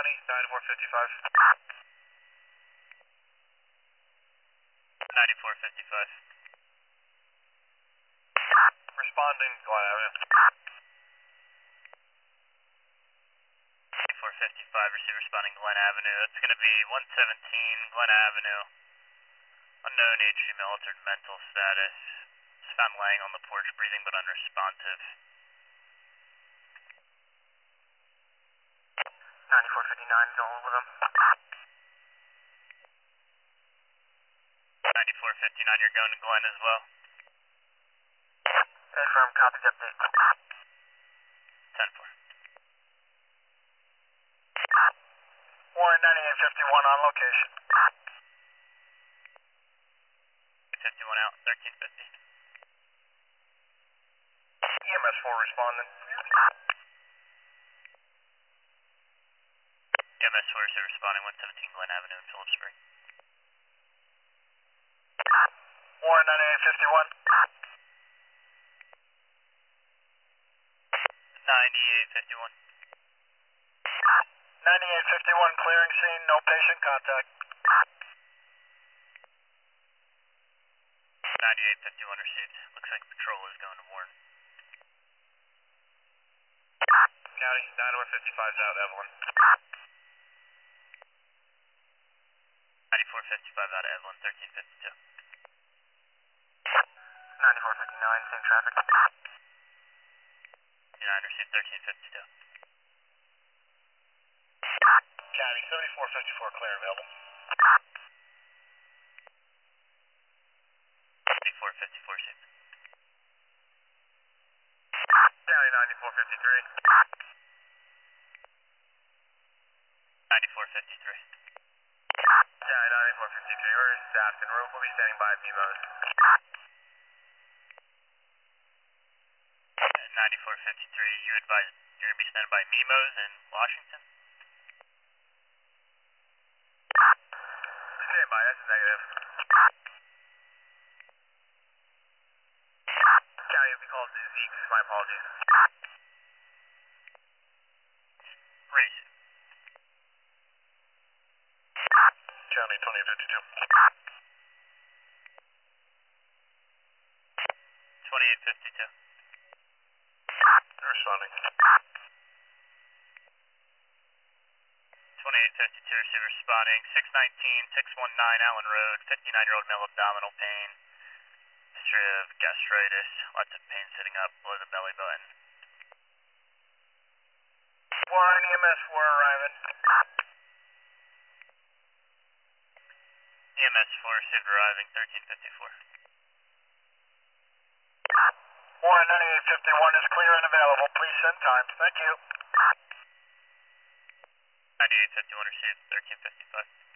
County, 9455. 9455. Responding, Glen Avenue. 9455, receive responding Glen Avenue. That's going to be 117 Glen Avenue. Unknown age female, altered mental status. Is found laying on the porch, breathing but unresponsive. 9459 is all over them. 9459, you're going to Glen as well. Confirm, copies update. 10-4. Warren 9851 on location. 51 out, 1350. EMS 4 responding. EMS 4 is responding 117 Glen Avenue in Phillips Spring. Warren 9851. 9851. 9851 clearing scene, no patient contact. 9851 received. Looks like patrol is going to Warren. County, 9455 is out, Evelyn. 9455 out of Evelyn, 1352. 9459, same traffic. 59 received, 1352. County, 7454 clear, available. 7454 received. County, 9453. 9453. County, 9453, we're staffed en route. We'll be standing by at Mimos. 9453, you advise you're going to be standing by Mimos in Washington? Stand by, that's negative. County, it'll be called Zeke's, my apologies. Race. County, 2852. 2852. Responding. 2852 receiver responding. 619, 619 Allen Road, 59-year-old male abdominal pain. History of gastritis, lots of pain sitting up below the belly button. Warren, EMS 4 arriving. EMS 4 received arriving, 1354. Warren 9851 is clear and available. Please send times. Thank you. 9851 received, 1355.